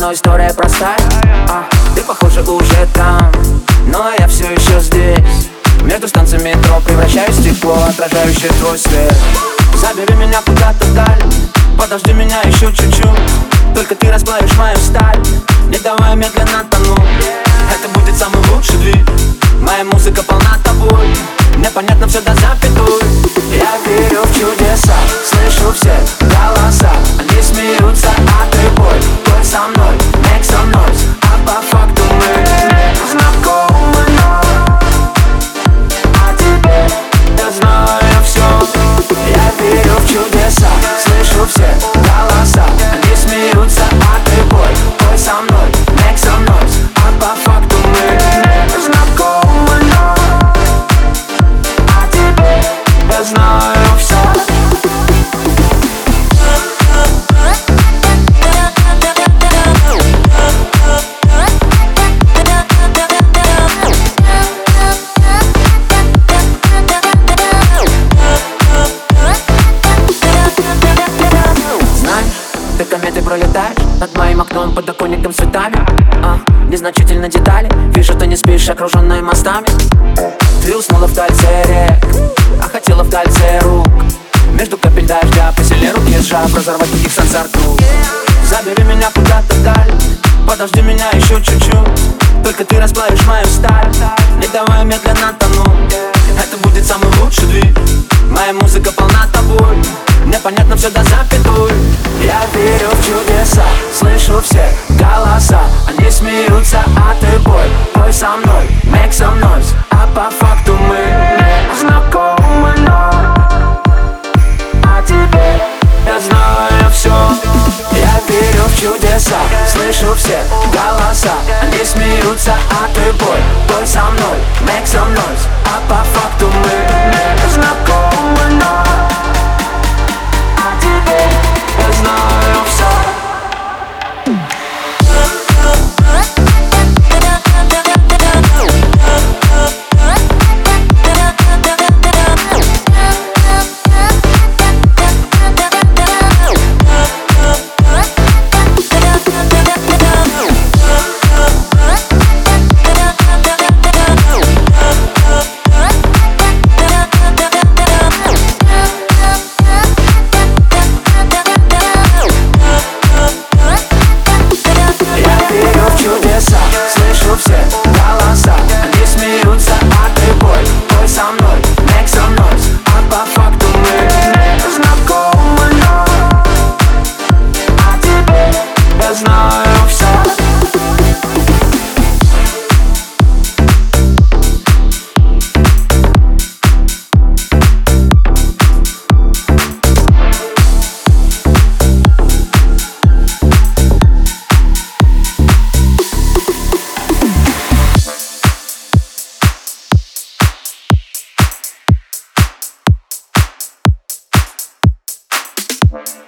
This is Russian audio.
но история простая. Ты, похоже, уже там, но я все еще здесь. Между станциями метро превращаюсь в стекло, отражающее твой свет. Забери меня куда-то вдаль, подожди меня еще чуть-чуть. Только ты расплавишь мою сталь, не давай медленно тонуть. Это будет самый лучший двиг. Моя музыка полна тобой, мне понятно все до запятой. Я верю в чудеса, слышу все голоса. Они смеются, а ты пой со мной, make some noise. А по факту мы не знакомы, но о тебе я знаю все. Я верю в чудеса, слышу все голоса. Они смеются, а ты пой со мной, make some noise. А по факту мы не знакомы, но о тебе я знаю все. Ты кометой пролетаешь над моим окном, подоконником с цветами. Незначительно детали, вижу, ты не спишь, окруженная мостами. Ты уснула в кольце рек, а хотела в кольце рук. Между капель дождя посильнее руки сжав, разорвать таких сансар круг. Забери меня куда-то вдаль, подожди меня еще чуть-чуть. Только ты расплавишь мою сталь, не давай медленно тонуть. Это будет самый лучший двиг. Моя музыка полна тобой, мне понятно все до запятой. Я верю в чудеса, слышу все голоса. Они смеются, а ты пой со мной, make some noise. А по факту мы не знакомы, но о тебе я знаю все. Я верю в чудеса, слышу все голоса. Они смеются, а ты пой со мной, make some noise. А по факту мы не знакомы, но о тебе я знаю все. Слышу все голоса, они смеются, а ты пой со мной, make some noise. А по факту мы не знакомы, но о тебе я знаю все. Right.